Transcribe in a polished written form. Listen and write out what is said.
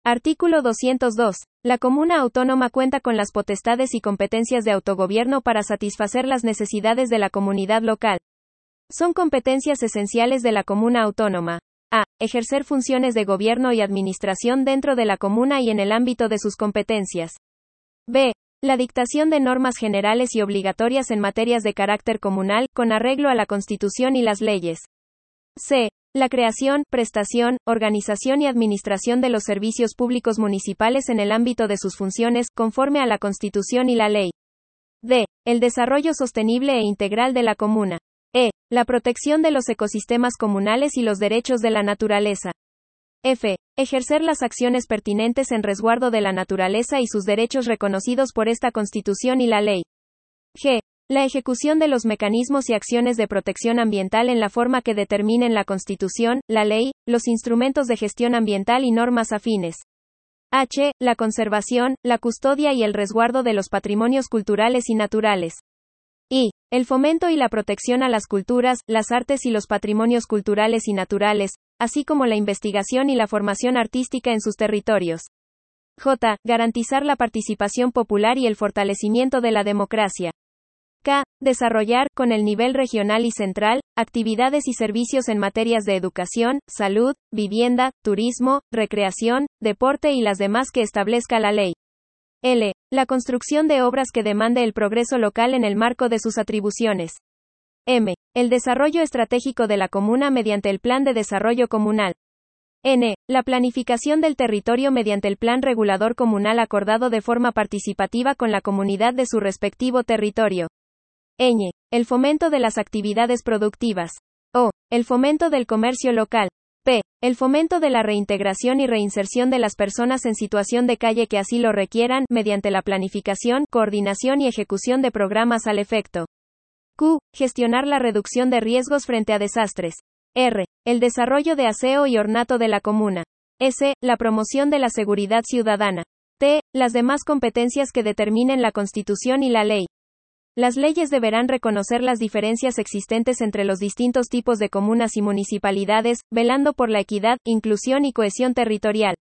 Artículo 202. La comuna autónoma cuenta con las potestades y competencias de autogobierno para satisfacer las necesidades de la comunidad local. Son competencias esenciales de la comuna autónoma. A. Ejercer funciones de gobierno y administración dentro de la comuna y en el ámbito de sus competencias. B. La dictación de normas generales y obligatorias en materias de carácter comunal, con arreglo a la Constitución y las leyes. C. La creación, prestación, organización y administración de los servicios públicos municipales en el ámbito de sus funciones, conforme a la Constitución y la ley. D. El desarrollo sostenible e integral de la comuna. E. La protección de los ecosistemas comunales y los derechos de la naturaleza. F. Ejercer las acciones pertinentes en resguardo de la naturaleza y sus derechos reconocidos por esta Constitución y la ley. G. La ejecución de los mecanismos y acciones de protección ambiental en la forma que determinen la Constitución, la ley, los instrumentos de gestión ambiental y normas afines. H. La conservación, la custodia y el resguardo de los patrimonios culturales y naturales. I. El fomento y la protección a las culturas, las artes y los patrimonios culturales y naturales, así como la investigación y la formación artística en sus territorios. J. Garantizar la participación popular y el fortalecimiento de la democracia. K. Desarrollar, con el nivel regional y central, actividades y servicios en materias de educación, salud, vivienda, turismo, recreación, deporte y las demás que establezca la ley. L. La construcción de obras que demande el progreso local en el marco de sus atribuciones. M. El desarrollo estratégico de la comuna mediante el Plan de Desarrollo Comunal. N. La planificación del territorio mediante el Plan Regulador Comunal acordado de forma participativa con la comunidad de su respectivo territorio. Ñ. El fomento de las actividades productivas. O. El fomento del comercio local. P. El fomento de la reintegración y reinserción de las personas en situación de calle que así lo requieran, mediante la planificación, coordinación y ejecución de programas al efecto. Q. Gestionar la reducción de riesgos frente a desastres. R. El desarrollo de aseo y ornato de la comuna. S. La promoción de la seguridad ciudadana. T. Las demás competencias que determinen la Constitución y la ley. Las leyes deberán reconocer las diferencias existentes entre los distintos tipos de comunas y municipalidades, velando por la equidad, inclusión y cohesión territorial.